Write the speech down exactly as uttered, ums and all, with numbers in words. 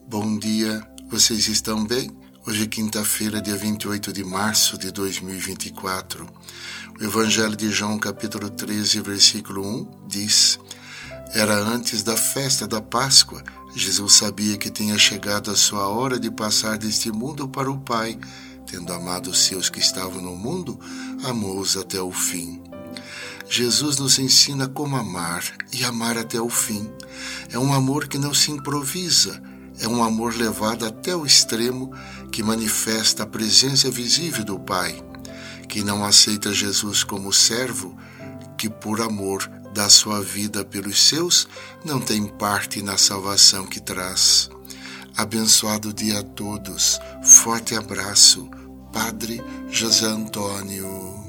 Bom dia, vocês estão bem? Hoje é quinta-feira, dia vinte e oito de março de dois mil e vinte e quatro. O Evangelho de João, capítulo treze, versículo um, diz: Era antes da festa da Páscoa. Jesus sabia que tinha chegado a sua hora de passar deste mundo para o Pai. Tendo amado os seus que estavam no mundo, amou-os até o fim. Jesus nos ensina como amar e amar até o fim. É um amor que não se improvisa. É um amor levado até o extremo que manifesta a presença visível do Pai. Quem não aceita Jesus como servo, que por amor dá sua vida pelos seus, não tem parte na salvação que traz. Abençoado dia a todos. Forte abraço. Padre José Antônio.